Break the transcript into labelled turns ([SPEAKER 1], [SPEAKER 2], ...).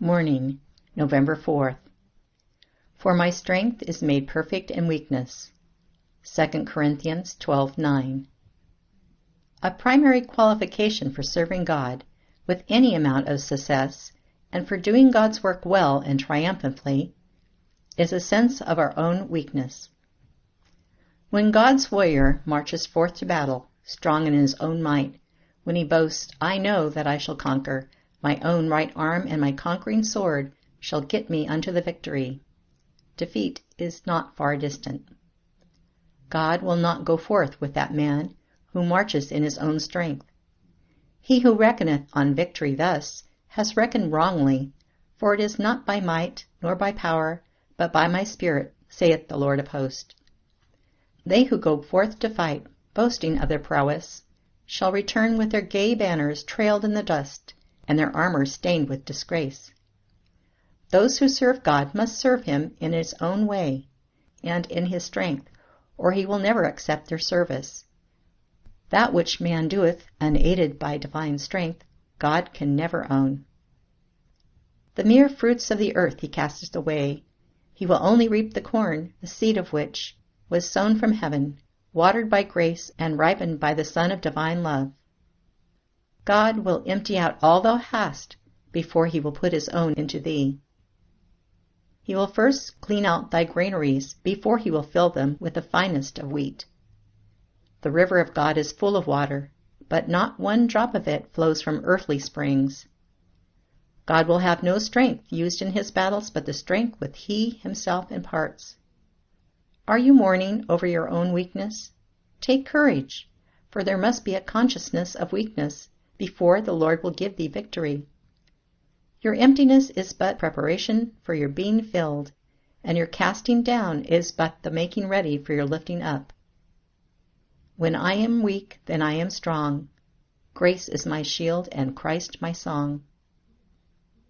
[SPEAKER 1] Morning, November 4th. For my strength is made perfect in weakness. 2 Corinthians 12:9. A primary qualification for serving God with any amount of success and for doing God's work well and triumphantly is a sense of our own weakness. When God's warrior marches forth to battle, strong in his own might, when he boasts, "I know that I shall conquer, my own right arm and my conquering sword shall get me unto the victory," defeat is not far distant. God will not go forth with that man who marches in his own strength. He who reckoneth on victory thus has reckoned wrongly, for it is not by might nor by power, but by my Spirit, saith the Lord of hosts. They who go forth to fight, boasting of their prowess, shall return with their gay banners trailed in the dust, and their armor stained with disgrace. Those who serve God must serve him in his own way, and in his strength, or he will never accept their service. That which man doeth, unaided by divine strength, God can never own. The mere fruits of the earth he casteth away. He will only reap the corn, the seed of which was sown from heaven, watered by grace, and ripened by the Son of divine love. God will empty out all thou hast before he will put his own into thee. He will first clean out thy granaries before he will fill them with the finest of wheat. The river of God is full of water, but not one drop of it flows from earthly springs. God will have no strength used in his battles but the strength which he himself imparts. Are you mourning over your own weakness? Take courage, for there must be a consciousness of weakness before the Lord will give thee victory. Your emptiness is but preparation for your being filled, and your casting down is but the making ready for your lifting up. When I am weak, then I am strong. Grace is my shield and Christ my song.